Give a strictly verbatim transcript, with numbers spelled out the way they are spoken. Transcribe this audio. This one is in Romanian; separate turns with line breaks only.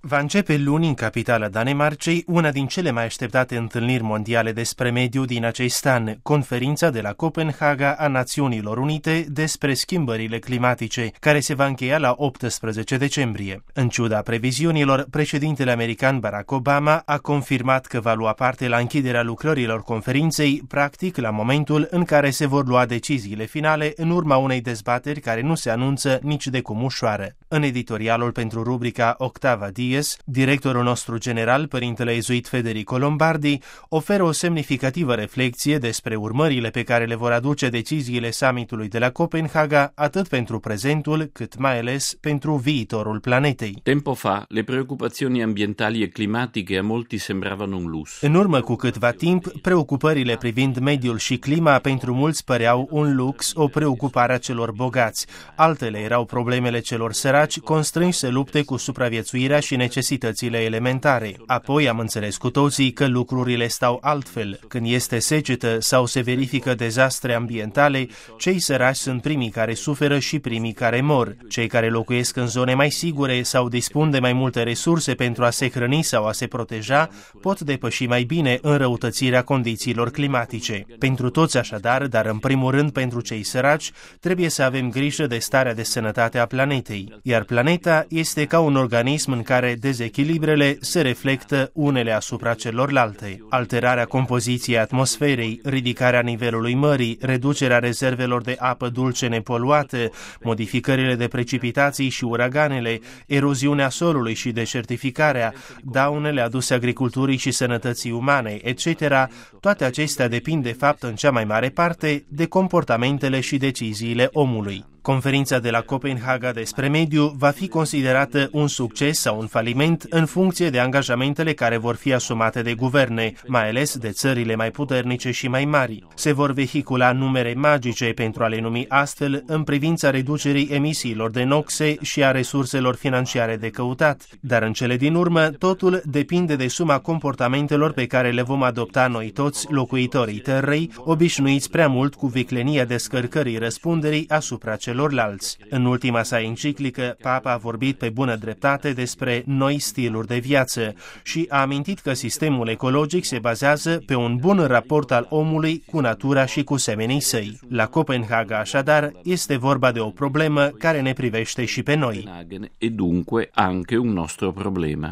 Va începe luni în capitala Danemarcei una din cele mai așteptate întâlniri mondiale despre mediu din acest an, conferința de la Copenhaga a Națiunilor Unite despre schimbările climatice, care se va încheia la optsprezece decembrie. În ciuda previziunilor, președintele american Barack Obama a confirmat că va lua parte la închiderea lucrărilor conferinței, practic la momentul în care se vor lua deciziile finale în urma unei dezbateri care nu se anunță nici de cum ușoară. În editorialul pentru rubrica Octava Dies, directorul nostru general, părintele ezuit Federico Lombardi, oferă o semnificativă reflecție despre urmările pe care le vor aduce deciziile summitului de la Copenhaga, atât pentru prezentul, cât mai ales pentru viitorul planetei.
Tempo fa, le preoccupazioni ambientali e climatiche a molti sembravano un lusso.
În urmă cu câtva timp, preocupările privind mediul și clima pentru mulți păreau un lux, o preocupare a celor bogați. Altele erau problemele celor săraci, constrânși să lupte cu supraviețuirea și necesitățile elementare. Apoi am înțeles cu toții că lucrurile stau altfel. Când este secetă sau se verifică dezastre ambientale, cei săraci sunt primii care suferă și primii care mor. Cei care locuiesc în zone mai sigure sau dispun de mai multe resurse pentru a se hrăni sau a se proteja, pot depăși mai bine înrăutățirea condițiilor climatice. Pentru toți așadar, dar în primul rând pentru cei săraci, trebuie să avem grijă de starea de sănătate a planetei. Iar planeta este ca un organism în care dezechilibrele se reflectă unele asupra celorlalte. Alterarea compoziției atmosferei, ridicarea nivelului mării, reducerea rezervelor de apă dulce nepoluată, modificările de precipitații și uraganele, eroziunea solului și deșertificarea, daunele aduse agriculturii și sănătății umane, et cetera, toate acestea depind de fapt în cea mai mare parte de comportamentele și deciziile omului. Conferința de la Copenhaga despre mediu va fi considerată un succes sau un faliment în funcție de angajamentele care vor fi asumate de guverne, mai ales de țările mai puternice și mai mari. Se vor vehicula numere magice, pentru a le numi astfel, în privința reducerii emisiilor de noxe și a resurselor financiare de căutat. Dar în cele din urmă, totul depinde de suma comportamentelor pe care le vom adopta noi toți, locuitorii Terrei, obișnuiți prea mult cu viclenia descărcării răspunderii asupra celorlalți. În ultima sa enciclică, Papa a vorbit pe bună dreptate despre noi stiluri de viață și a amintit că sistemul ecologic se bazează pe un bun raport al omului cu natura și cu semenii săi. La Copenhaga, așadar, este vorba de o problemă care ne privește și pe noi.
E dunque anche un nostro problema.